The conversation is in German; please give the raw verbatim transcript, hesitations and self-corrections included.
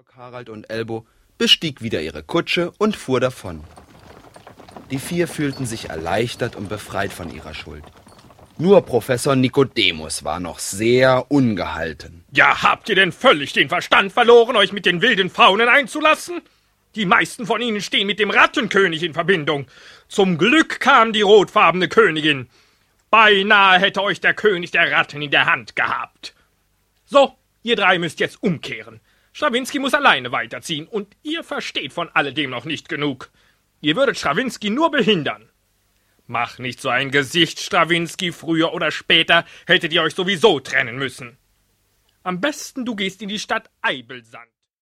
Georg, Harald und Elbo bestieg wieder ihre Kutsche und fuhr davon. Die vier fühlten sich erleichtert und befreit von ihrer Schuld. Nur Professor Nikodemus war noch sehr ungehalten. Ja, habt ihr denn völlig den Verstand verloren, euch mit den wilden Faunen einzulassen? Die meisten von ihnen stehen mit dem Rattenkönig in Verbindung. Zum Glück kam die rotfarbene Königin. Beinahe hätte euch der König der Ratten in der Hand gehabt. So, ihr drei müsst jetzt umkehren. Strawinski muss alleine weiterziehen und ihr versteht von alledem noch nicht genug. Ihr würdet Strawinski nur behindern. Mach nicht so ein Gesicht, Strawinski, früher oder später hättet ihr euch sowieso trennen müssen. Am besten du gehst in die Stadt Eibelsand.